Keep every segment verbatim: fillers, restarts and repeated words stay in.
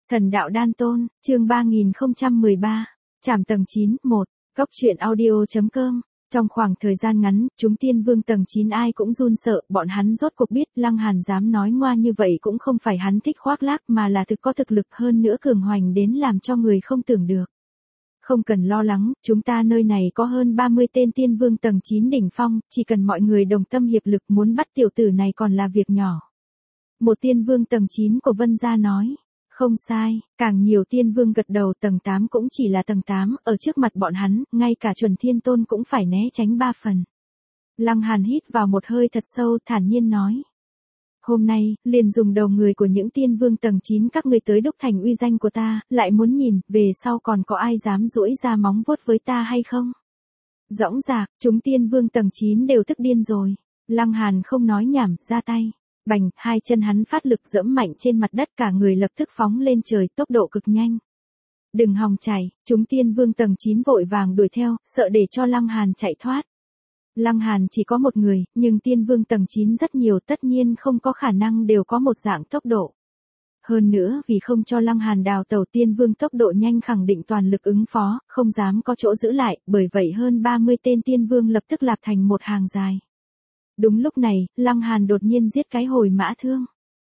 Thần đạo đan tôn, chương ba nghìn không trăm mười ba, trảm tầng chín, một, Cốc truyện audio.com. Trong khoảng thời gian ngắn, chúng tiên vương tầng chín ai cũng run sợ, bọn hắn rốt cuộc biết Lăng Hàn dám nói ngoa như vậy cũng không phải hắn thích khoác lác mà là thực có thực lực hơn nữa cường hoành đến làm cho người không tưởng được. Không cần lo lắng, chúng ta nơi này có hơn ba mươi tên tiên vương tầng chín đỉnh phong, chỉ cần mọi người đồng tâm hiệp lực muốn bắt tiểu tử này còn là việc nhỏ. Một tiên vương tầng chín của Vân Gia nói. Không sai, càng nhiều tiên vương gật đầu, tầng tám cũng chỉ là tầng tám, ở trước mặt bọn hắn, ngay cả chuẩn thiên tôn cũng phải né tránh ba phần. Lăng Hàn hít vào một hơi thật sâu, thản nhiên nói. Hôm nay, liền dùng đầu người của những tiên vương tầng chín các ngươi tới đúc thành uy danh của ta, lại muốn nhìn, về sau còn có ai dám duỗi ra móng vuốt với ta hay không? Dõng dạc, chúng tiên vương tầng chín đều tức điên rồi. Lăng Hàn không nói nhảm, ra tay. Bành, hai chân hắn phát lực dẫm mạnh trên mặt đất, cả người lập tức phóng lên trời, tốc độ cực nhanh. Đừng hòng chạy, chúng tiên vương tầng chín vội vàng đuổi theo, sợ để cho Lăng Hàn chạy thoát. Lăng Hàn chỉ có một người, nhưng tiên vương tầng chín rất nhiều, tất nhiên không có khả năng đều có một dạng tốc độ. Hơn nữa, vì không cho Lăng Hàn đào tẩu, tiên vương tốc độ nhanh khẳng định toàn lực ứng phó, không dám có chỗ giữ lại, bởi vậy hơn ba mươi tên tiên vương lập tức lạp thành một hàng dài. Đúng lúc này, Lăng Hàn đột nhiên giết cái hồi mã thương.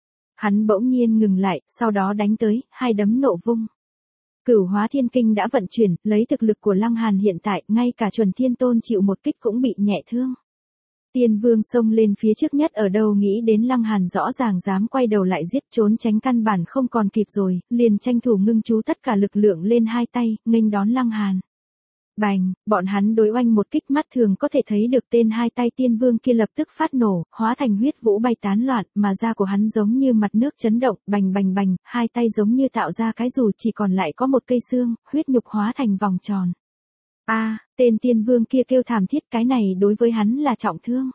Hắn bỗng nhiên ngừng lại, sau đó đánh tới, hai đấm nộ vung. Cửu hóa thiên kinh đã vận chuyển, lấy thực lực của Lăng Hàn hiện tại, ngay cả chuẩn thiên tôn chịu một kích cũng bị nhẹ thương. Tiên vương xông lên phía trước nhất, ở đâu nghĩ đến Lăng Hàn rõ ràng dám quay đầu lại giết, trốn tránh căn bản không còn kịp rồi, liền tranh thủ ngưng chú tất cả lực lượng lên hai tay, nghênh đón Lăng Hàn. Bành, bọn hắn đối oanh một kích, mắt thường có thể thấy được tên hai tay tiên vương kia lập tức phát nổ, hóa thành huyết vũ bay tán loạn, mà da của hắn giống như mặt nước chấn động, bành bành bành, hai tay giống như tạo ra cái dù chỉ còn lại có một cây xương, huyết nhục hóa thành vòng tròn. A, à, tên tiên vương kia kêu thảm thiết, cái này đối với hắn là trọng thương.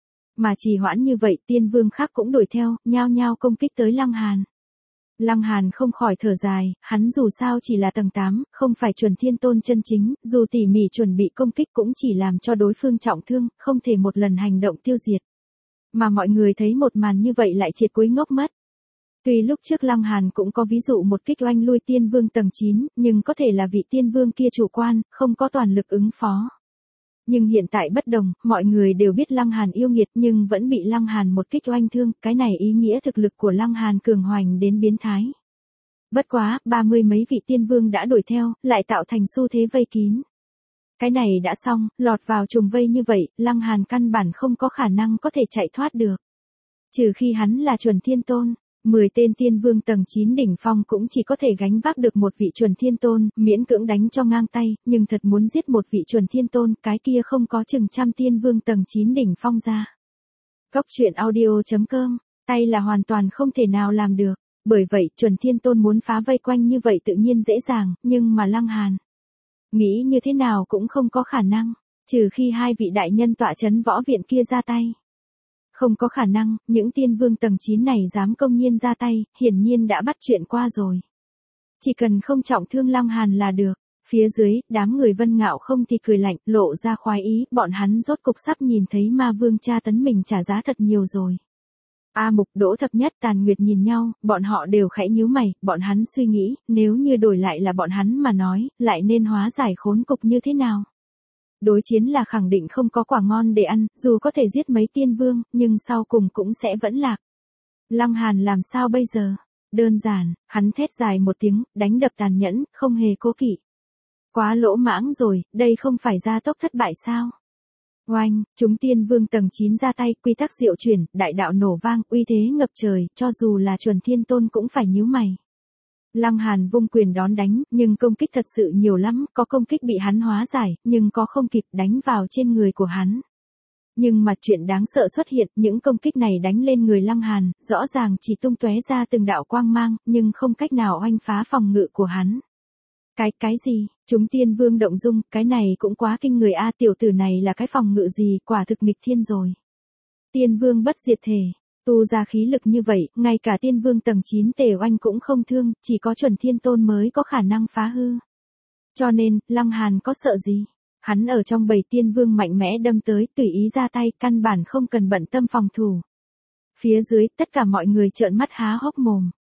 Mà trì hoãn như vậy, tiên vương khác cũng đuổi theo, nhao nhao công kích tới Lăng Hàn. Lăng Hàn không khỏi thở dài, hắn dù sao chỉ là tầng tám, không phải chuẩn thiên tôn chân chính, dù tỉ mỉ chuẩn bị công kích cũng chỉ làm cho đối phương trọng thương, không thể một lần hành động tiêu diệt. Mà mọi người thấy một màn như vậy lại triệt cuối ngốc mất. Tuy lúc trước Lăng Hàn cũng có ví dụ một kích oanh lui tiên vương tầng chín, nhưng có thể là vị tiên vương kia chủ quan, không có toàn lực ứng phó. Nhưng hiện tại bất đồng, mọi người đều biết Lăng Hàn yêu nghiệt nhưng vẫn bị Lăng Hàn một kích oanh thương, cái này ý nghĩa thực lực của Lăng Hàn cường hoành đến biến thái. Bất quá, ba mươi mấy vị tiên vương đã đuổi theo, lại tạo thành xu thế vây kín. Cái này đã xong, lọt vào trùng vây như vậy, Lăng Hàn căn bản không có khả năng có thể chạy thoát được. Trừ khi hắn là chuẩn thiên tôn. mười tên tiên vương tầng chín đỉnh phong cũng chỉ có thể gánh vác được một vị chuẩn thiên tôn, miễn cưỡng đánh cho ngang tay, nhưng thật muốn giết một vị chuẩn thiên tôn, cái kia không có chừng trăm tiên vương tầng chín đỉnh phong ra. Cốc truyện audio.com, tay là hoàn toàn không thể nào làm được, bởi vậy chuẩn thiên tôn muốn phá vây quanh như vậy tự nhiên dễ dàng, nhưng mà Lăng Hàn nghĩ như thế nào cũng không có khả năng, trừ khi hai vị đại nhân tọa trấn võ viện kia ra tay. Không có khả năng, những tiên vương tầng chín này dám công nhiên ra tay, hiển nhiên đã bắt chuyện qua rồi. Chỉ cần không trọng thương Lăng Hàn là được. Phía dưới, đám người Vân Ngạo không thì cười lạnh, lộ ra khoái ý, bọn hắn rốt cục sắp nhìn thấy ma vương tra tấn mình trả giá thật nhiều rồi. A Mục, Đỗ Thập Nhất, Tàn Nguyệt nhìn nhau, bọn họ đều khẽ nhíu mày, bọn hắn suy nghĩ, nếu như đổi lại là bọn hắn mà nói, lại nên hóa giải khốn cục như thế nào? Đối chiến là khẳng định không có quả ngon để ăn, dù có thể giết mấy tiên vương, nhưng sau cùng cũng sẽ vẫn lạc. Lăng Hàn làm sao bây giờ? Đơn giản, hắn thét dài một tiếng, đánh đập tàn nhẫn, không hề cố kỵ. Quá lỗ mãng rồi, đây không phải gia tốc thất bại sao? Oanh, chúng tiên vương tầng chín ra tay, quy tắc diệu chuyển, đại đạo nổ vang, uy thế ngập trời, cho dù là chuẩn thiên tôn cũng phải nhíu mày. Lăng Hàn vung quyền đón đánh, nhưng công kích thật sự nhiều lắm, có công kích bị hắn hóa giải, nhưng có không kịp đánh vào trên người của hắn. Nhưng mà chuyện đáng sợ xuất hiện, những công kích này đánh lên người Lăng Hàn, rõ ràng chỉ tung tóe ra từng đạo quang mang, nhưng không cách nào oanh phá phòng ngự của hắn. Cái, cái gì? Chúng tiên vương động dung, cái này cũng quá kinh người a, tiểu tử này là cái phòng ngự gì, quả thực nghịch thiên rồi. Tiên vương bất diệt thể. Tu ra khí lực như vậy, ngay cả tiên vương tầng chín tề oanh cũng không thương, chỉ có chuẩn thiên tôn mới có khả năng phá hư. Cho nên, Lăng Hàn có sợ gì? Hắn ở trong bầy tiên vương mạnh mẽ đâm tới, tùy ý ra tay, căn bản không cần bận tâm phòng thủ. Phía dưới, tất cả mọi người trợn mắt há hốc mồm.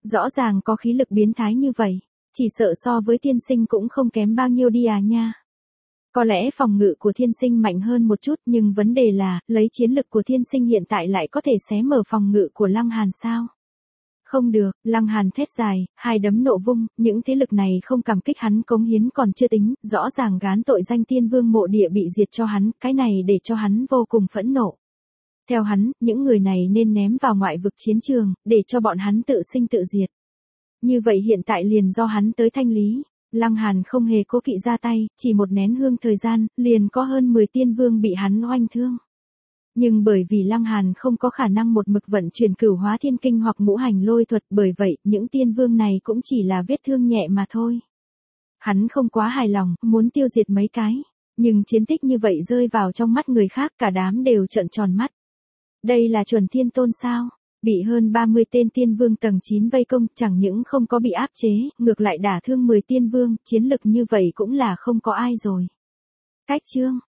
Rõ ràng có khí lực biến thái như vậy, chỉ sợ so với tiên sinh cũng không kém bao nhiêu đi à nha. Có lẽ phòng ngự của thiên sinh mạnh hơn một chút nhưng vấn đề là, lấy chiến lực của thiên sinh hiện tại lại có thể xé mở phòng ngự của Lăng Hàn sao? Không được, Lăng Hàn thét dài, hai đấm nộ vung, những thế lực này không cảm kích hắn cống hiến còn chưa tính, rõ ràng gán tội danh tiên vương mộ địa bị diệt cho hắn, cái này để cho hắn vô cùng phẫn nộ. Theo hắn, những người này nên ném vào ngoại vực chiến trường, để cho bọn hắn tự sinh tự diệt. Như vậy hiện tại liền do hắn tới thanh lý. Lăng Hàn không hề cố kỵ ra tay, chỉ một nén hương thời gian, liền có hơn mười tiên vương bị hắn oanh thương. Nhưng bởi vì Lăng Hàn không có khả năng một mực vận chuyển cửu hóa thiên kinh hoặc ngũ hành lôi thuật, bởi vậy, những tiên vương này cũng chỉ là vết thương nhẹ mà thôi. Hắn không quá hài lòng, muốn tiêu diệt mấy cái. Nhưng chiến tích như vậy rơi vào trong mắt người khác, cả đám đều trợn tròn mắt. Đây là chuẩn thiên tôn sao? Bị hơn ba mươi tên tiên vương tầng chín vây công, chẳng những không có bị áp chế, ngược lại đả thương mười tiên vương, chiến lực như vậy cũng là không có ai rồi. Cách chương